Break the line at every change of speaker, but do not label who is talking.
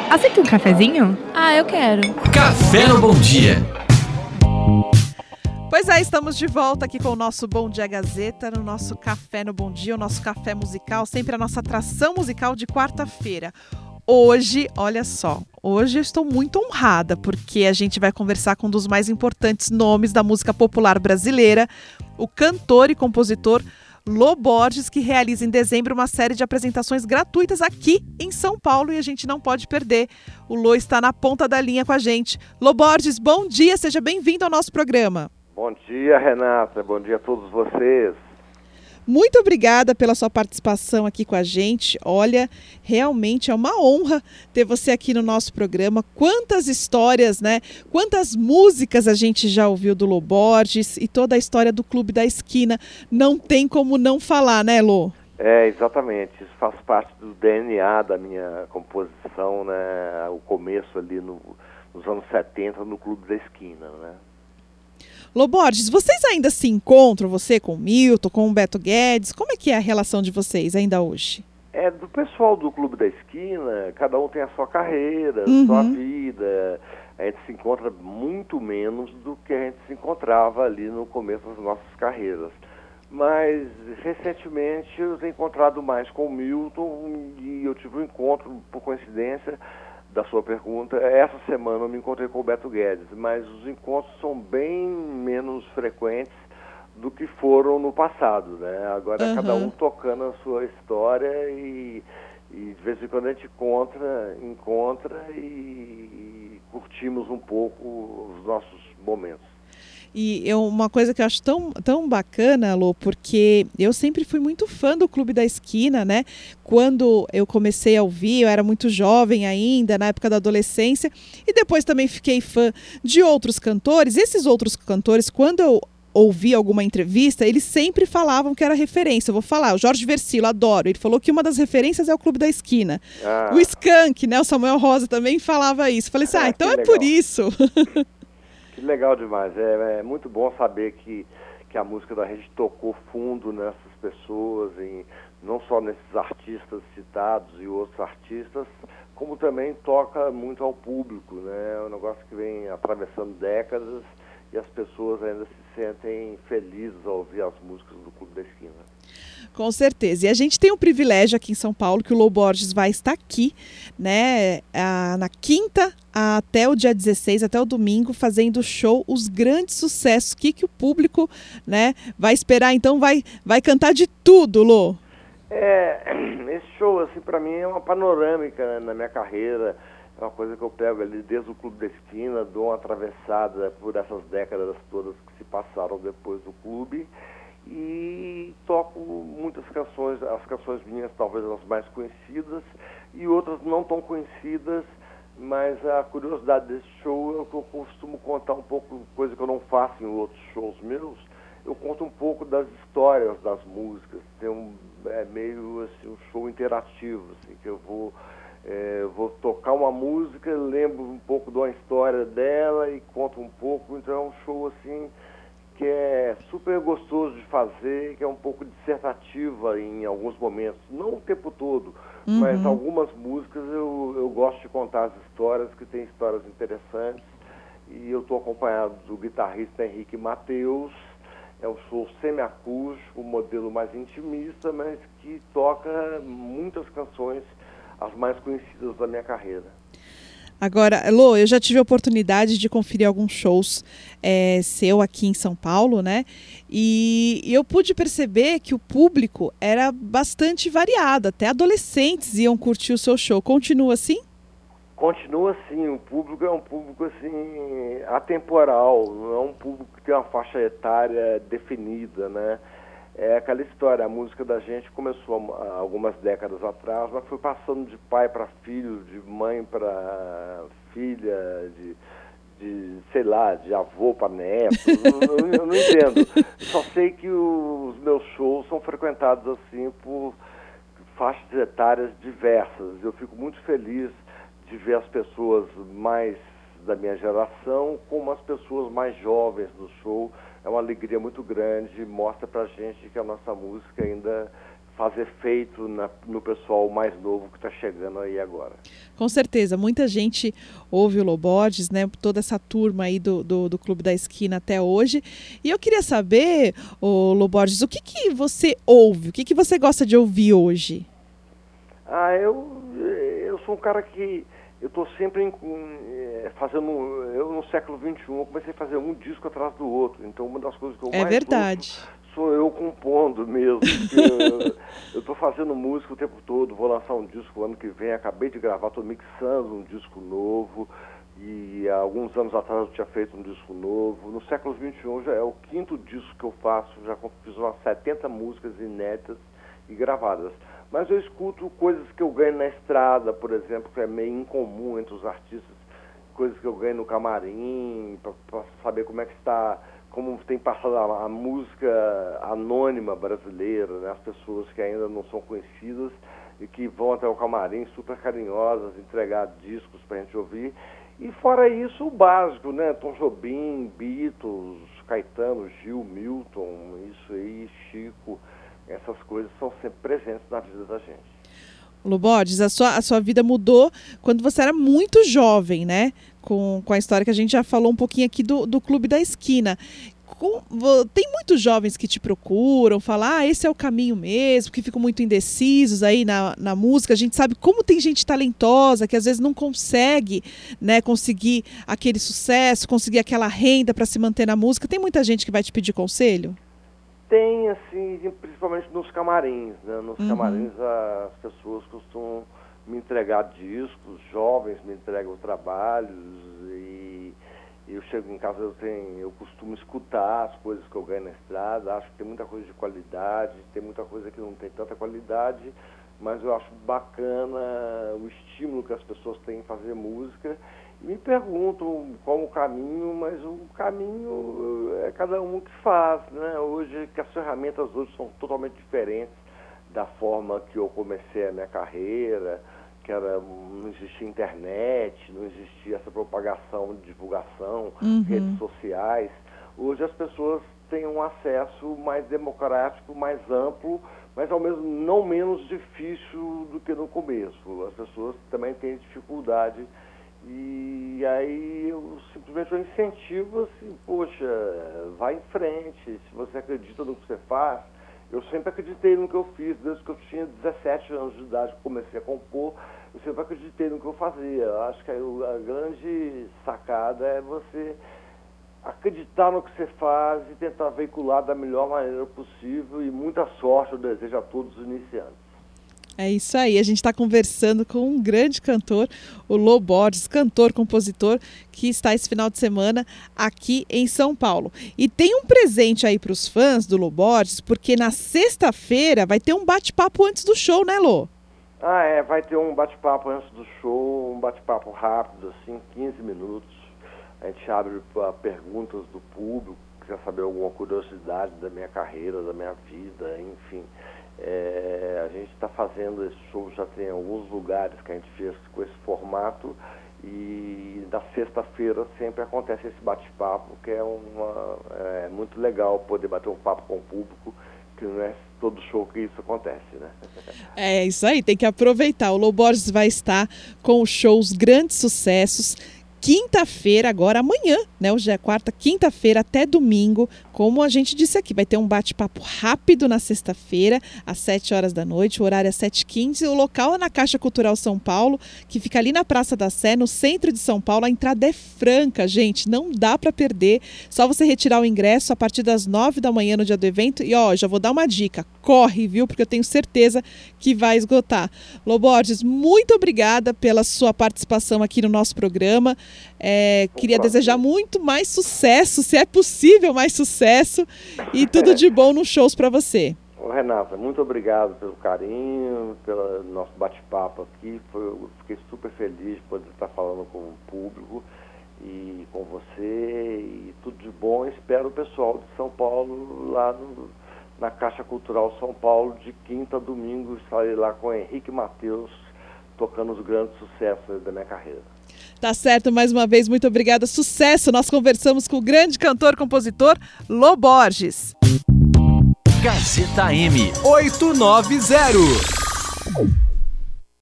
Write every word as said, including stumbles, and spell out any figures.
Aceita um cafezinho?
Ah, eu quero.
Café no Bom Dia.
Pois é, estamos de volta aqui com o nosso Bom Dia Gazeta, no nosso Café no Bom Dia, o nosso café musical, sempre a nossa atração musical de quarta-feira. Hoje, olha só, hoje eu estou muito honrada, porque a gente vai conversar com um dos mais importantes nomes da música popular brasileira, o cantor e compositor Lô Borges, que realiza em dezembro uma série de apresentações gratuitas aqui em São Paulo e a gente não pode perder. O Lô está na ponta da linha com a gente. Lô Borges, bom dia, seja bem-vindo ao nosso programa.
Bom dia, Renata, bom dia a todos vocês.
Muito obrigada pela sua participação aqui com a gente. Olha, realmente é uma honra ter você aqui no nosso programa. Quantas histórias, né? Quantas músicas a gente já ouviu do Lô Borges e toda a história do Clube da Esquina. Não tem como não falar, né, Lô?
É, exatamente. Isso faz parte do D N A da minha composição, né? O começo ali no, nos anos setenta no Clube da Esquina, né?
Lô Borges, vocês ainda se encontram, você com o Milton, com o Beto Guedes? Como é que é a relação de vocês ainda hoje?
É, do pessoal do Clube da Esquina, cada um tem a sua carreira, a
Uhum.
sua vida. A gente se encontra muito menos do que a gente se encontrava ali no começo das nossas carreiras. Mas, recentemente, eu tenho encontrado mais com o Milton e eu tive um encontro, por coincidência, da sua pergunta. Essa semana eu me encontrei com o Beto Guedes, mas os encontros são bem menos frequentes do que foram no passado, né? Agora
Uhum.
cada um tocando a sua história e, e de vez em quando a gente encontra, encontra e, e curtimos um pouco os nossos momentos.
E eu, uma coisa que eu acho tão, tão bacana, Lô, porque eu sempre fui muito fã do Clube da Esquina, né? Quando eu comecei a ouvir, eu era muito jovem ainda, na época da adolescência, e depois também fiquei fã de outros cantores. Esses outros cantores, quando eu ouvi alguma entrevista, eles sempre falavam que era referência. Eu vou falar, o Jorge Versilo, adoro. Ele falou que uma das referências é o Clube da Esquina. Ah. O Skank, né? O Samuel Rosa também falava isso. Falei assim, ah, então é por isso.
Que legal demais, é, é muito bom saber que, que a música da rede tocou fundo nessas pessoas, em, não só nesses artistas citados e outros artistas, como também toca muito ao público, né? É um negócio que vem atravessando décadas e as pessoas ainda se sentem felizes ao ouvir as músicas do Clube da Esquina.
Com certeza. E a gente tem um privilégio aqui em São Paulo, que o Lô Borges vai estar aqui, né, a, na quinta até o dia dezesseis, até o domingo, fazendo show, os grandes sucessos. O que, que o público, né, vai esperar? Então vai, vai cantar de tudo, Lô.
É, esse show, assim, para mim é uma panorâmica, né, na minha carreira. É uma coisa que eu pego ali desde o Clube da Esquina, dou uma atravessada por essas décadas todas que se passaram depois do clube e toco muitas canções, as canções minhas talvez as mais conhecidas e outras não tão conhecidas, mas a curiosidade desse show é que eu costumo contar um pouco, coisa que eu não faço em outros shows meus. Eu conto um pouco das histórias das músicas, tem um, é meio assim, um show interativo, assim, que eu vou É, vou tocar uma música, lembro um pouco de uma história dela e conto um pouco, então é um show assim que é super gostoso de fazer, que é um pouco dissertativa em alguns momentos, não o tempo todo, uhum. mas algumas músicas eu, eu gosto de contar as histórias, que tem histórias interessantes, e eu estou acompanhado do guitarrista Henrique Mateus. É um show semiacústico, um modelo mais intimista, mas que toca muitas canções, as mais conhecidas da minha carreira.
Agora, Lô, eu já tive a oportunidade de conferir alguns shows é, seu aqui em São Paulo, né? E, e eu pude perceber que o público era bastante variado, até adolescentes iam curtir o seu show. Continua assim?
Continua assim, o público é um público assim atemporal, não é um público que tem uma faixa etária definida, né? É aquela história, a música da gente começou há algumas décadas atrás, mas foi passando de pai para filho, de mãe para filha, de, de, sei lá, de avô para neto, eu, eu não entendo. Só sei que os meus shows são frequentados assim por faixas etárias diversas. Eu fico muito feliz de ver as pessoas mais da minha geração como as pessoas mais jovens no show. É uma alegria muito grande, mostra pra gente que a nossa música ainda faz efeito na, no pessoal mais novo que está chegando aí agora.
Com certeza, muita gente ouve o Lô Borges, né? Toda essa turma aí do, do, do Clube da Esquina até hoje. E eu queria saber, ô, Lô Borges, o que, que você ouve? O que, que você gosta de ouvir hoje?
Ah, eu, eu sou um cara que eu estou sempre em, em, fazendo, eu no século vinte e um eu comecei a fazer um disco atrás do outro. Então uma das coisas que eu
é
mais
verdade.
ouço sou eu compondo mesmo. Eu estou fazendo música o tempo todo, vou lançar um disco ano que vem, acabei de gravar, estou mixando um disco novo. E há alguns anos atrás eu tinha feito um disco novo. No século vinte e um já é o quinto disco que eu faço, já fiz umas setenta músicas inéditas e gravadas. Mas eu escuto coisas que eu ganho na estrada, por exemplo, que é meio incomum entre os artistas, coisas que eu ganho no camarim, para saber como é que está, como tem passado a, a música anônima brasileira, né? As pessoas que ainda não são conhecidas e que vão até o camarim super carinhosas, entregar discos para a gente ouvir. E fora isso, o básico, né? Tom Jobim, Beatles, Caetano, Gil, Milton, isso aí, Chico. Essas coisas são sempre presentes na vida da gente.
Lô Borges, a sua, a sua vida mudou quando você era muito jovem, né? Com, com a história que a gente já falou um pouquinho aqui do, do Clube da Esquina. Com, tem muitos jovens que te procuram, falam, ah, esse é o caminho mesmo, que ficam muito indecisos aí na, na música. A gente sabe como tem gente talentosa que às vezes não consegue, né, conseguir aquele sucesso, conseguir aquela renda para se manter na música. Tem muita gente que vai te pedir conselho?
Tem, assim, principalmente nos camarins, né? Nos
uhum.
camarins as pessoas costumam me entregar discos, jovens me entregam trabalhos e eu chego em casa, eu tenho, eu costumo escutar as coisas que eu ganho na estrada, acho que tem muita coisa de qualidade, tem muita coisa que não tem tanta qualidade, mas eu acho bacana o estímulo que as pessoas têm em fazer música. E me perguntam qual o caminho, mas o caminho é cada um que faz, né? Hoje, que as ferramentas hoje são totalmente diferentes da forma que eu comecei a minha carreira, que era, não existia internet, não existia essa propagação de divulgação,
uhum.
redes sociais. Hoje as pessoas têm um acesso mais democrático, mais amplo, mas ao mesmo não menos difícil do que no começo. As pessoas também têm dificuldade. E aí eu simplesmente eu incentivo assim, poxa, vai em frente, se você acredita no que você faz. Eu sempre acreditei no que eu fiz, desde que eu tinha dezessete anos de idade que comecei a compor, eu sempre acreditei no que eu fazia. Eu acho que a grande sacada é você acreditar no que você faz e tentar veicular da melhor maneira possível, e muita sorte eu desejo a todos os iniciantes.
É isso aí, a gente está conversando com um grande cantor, o Lô Borges, cantor, compositor, que está esse final de semana aqui em São Paulo. E tem um presente aí para os fãs do Lô Borges, porque na sexta-feira vai ter um bate-papo antes do show, né, Lô?
Ah, é, vai ter um bate-papo antes do show, um bate-papo rápido, assim, quinze minutos. A gente abre para perguntas do público, quiser saber alguma curiosidade da minha carreira, da minha vida, enfim. É, a gente está fazendo esse show, já tem alguns lugares que a gente fez com esse formato, e na sexta-feira sempre acontece esse bate-papo, que é, uma, é muito legal poder bater um papo com o público, que não é todo show que isso acontece, né?
É isso aí, tem que aproveitar. O Lô Borges vai estar com os shows Grandes Sucessos, quinta-feira, agora amanhã, né? Hoje é quarta, quinta-feira até domingo, como a gente disse aqui, vai ter um bate-papo rápido na sexta-feira, às sete horas da noite, o horário é sete e quinze, o local é na Caixa Cultural São Paulo, que fica ali na Praça da Sé, no centro de São Paulo. A entrada é franca, gente, não dá para perder, só você retirar o ingresso a partir das nove da manhã no dia do evento. E ó, já vou dar uma dica, corre, viu? Porque eu tenho certeza que vai esgotar. Lô Borges, muito obrigada pela sua participação aqui no nosso programa. É, queria desejar muito mais sucesso, se é possível mais sucesso, e tudo de bom nos shows para você.
Ô, Renata, muito obrigado pelo carinho, pelo nosso bate-papo aqui. Foi, eu fiquei super feliz de poder estar falando com o público e com você, e tudo de bom. Espero o pessoal de São Paulo lá no, na Caixa Cultural São Paulo, de quinta a domingo. Estarei lá com o Henrique Matheus, tocando os grandes sucessos da minha carreira.
Tá certo, mais uma vez, muito obrigada. Sucesso! Nós conversamos com o grande cantor, compositor Lô Borges.
Gazeta M oitocentos e noventa.